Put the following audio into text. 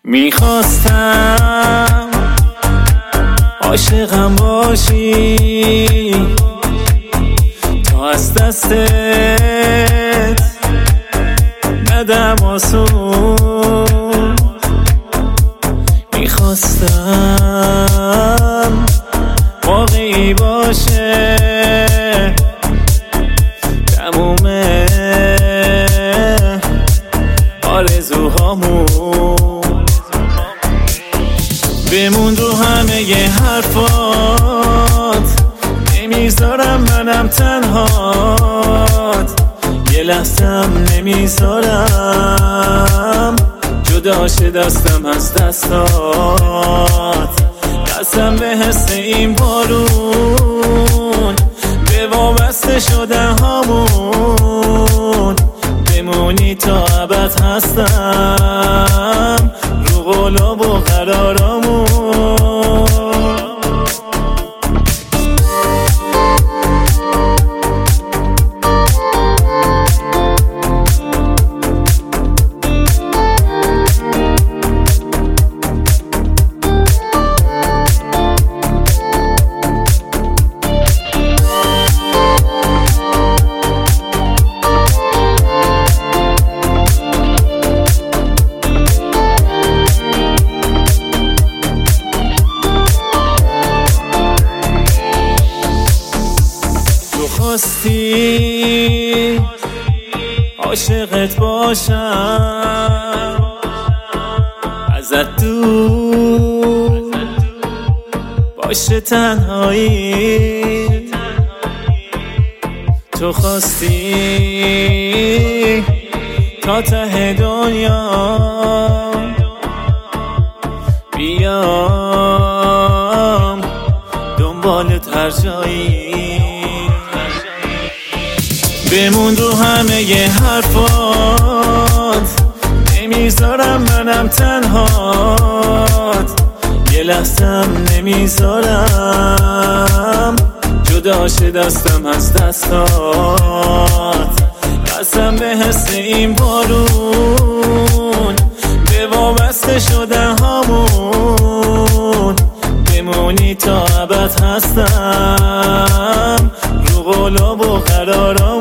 میخواستم عاشقم باشی تا از دستت ندم آسون. میخواستم واقعی باشه تموم آرزوهامون، بمون رو همه ی حرفات، نمیذارم منم تنهات، یه لحظم نمیذارم جدا شه دستم از دستات. قسم به حس این بارون، به وابسته شدن هامون، بمونی تا ابد هستم رو قلاب و قرارامون. خواستی عاشقت باشم، ازت دور باشه تنهایی. تو خواستی تا ته دنیا بیام دنبالت هر جایی. بمون رو همه ی حرفات، نمیذارم منم تنهات، یه لحظم نمیذارم جدا شه دستم از دستات. قسم به حس این بارون، به وابسته شدن هامون، بمونی تا ابد هستم رو قلاب و قرارام.